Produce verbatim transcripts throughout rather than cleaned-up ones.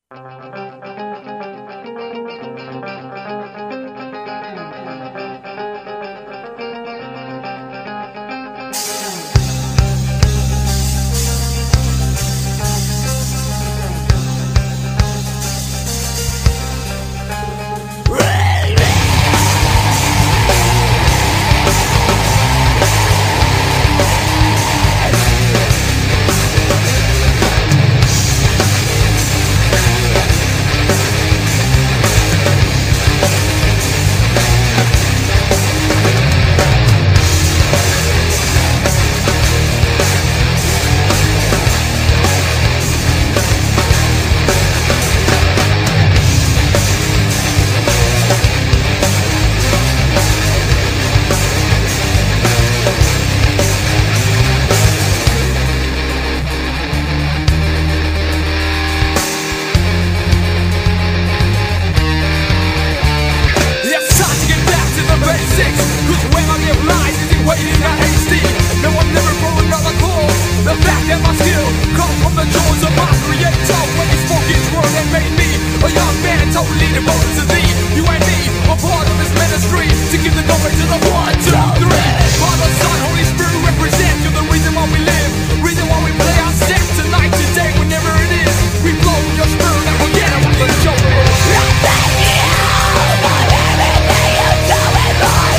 Waiting not hasty. No, I'm never for another call. The fact that my skill comes from the jaws of my creator. When he spoke his word and made me a young man totally devoted to thee. You and me, a part of his ministry, to give the glory to the one, two, three. Father, Son, Holy Spirit represent. You're the reason why we live, reason why we play our set tonight, today, whenever it is. We flow with your spirit and forget about the show. Thank you for everything you do in life.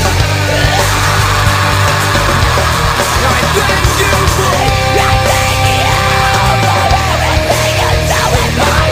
Thank you for thank you for everything you do in my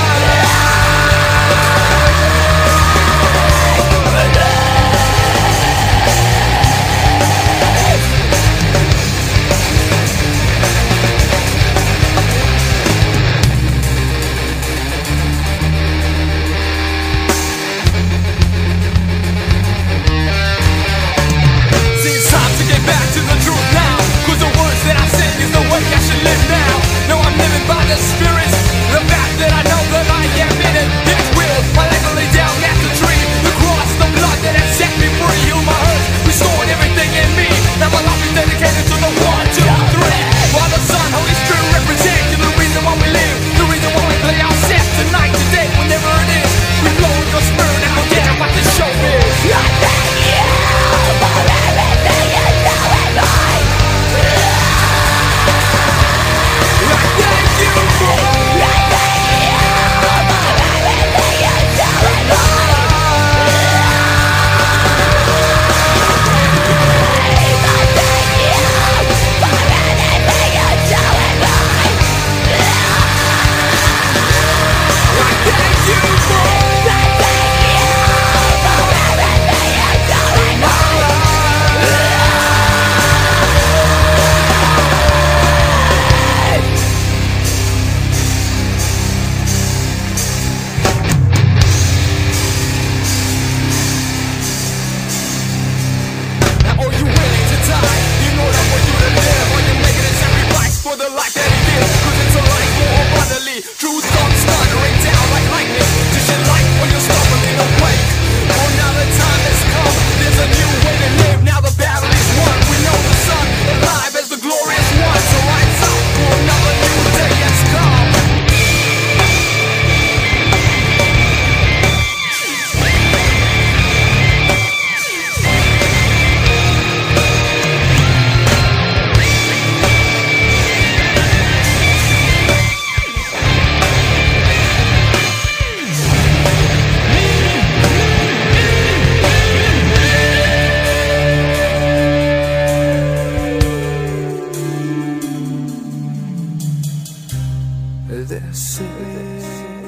This is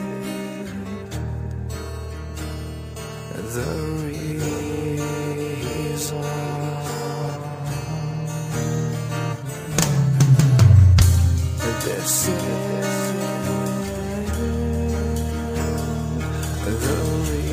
the reason. This is the reason.